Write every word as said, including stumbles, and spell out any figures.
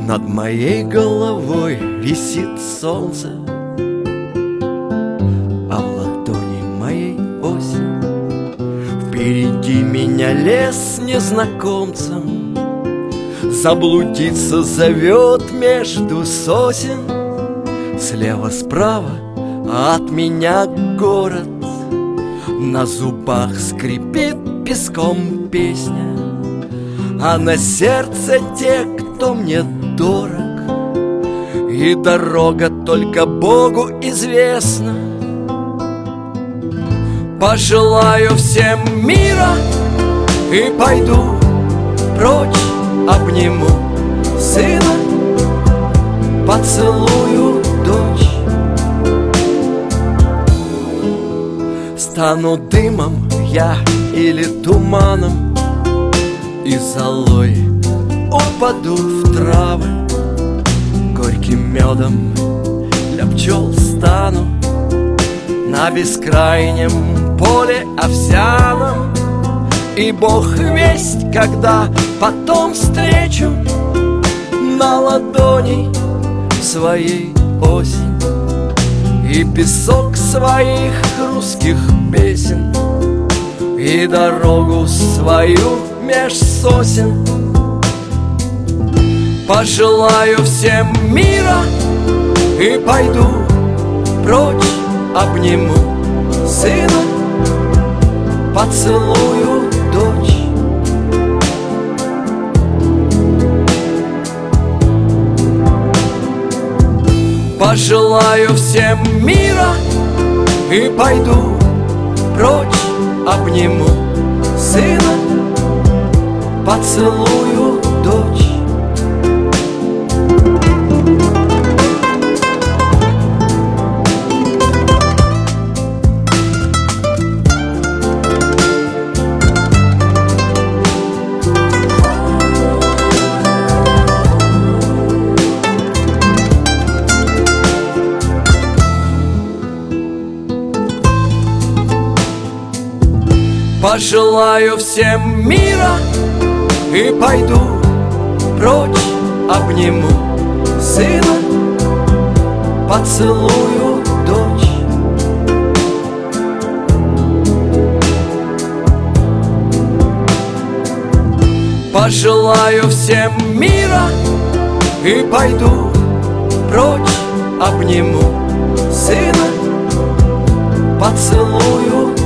Над моей головой висит солнце, а в ладони моей осень. Впереди меня лес незнакомцем, заблудиться зовет между сосен. Слева-справа от меня город, на зубах скрипит песком песня, а на сердце те, кто мне дорог, и дорога только Богу известна. Пожелаю всем мира и пойду прочь, обниму сына, поцелую дочь. Стану дымом я или туманом, и золой упаду в травы. Горьким медом для пчел стану на бескрайнем поле овсяном. И Бог весть, когда потом встречу на ладони своей осень и песок своих русских песен, и дорогу свою меж сосен. Пожелаю всем мира и пойду прочь, обниму сына, поцелую дочь. Пожелаю всем мира и пойду прочь, обниму сына, поцелую дочь. Пожелаю всем мира и пойду прочь, обниму сына, поцелую дочь. Пожелаю всем мира и пойду прочь, обниму сына, поцелую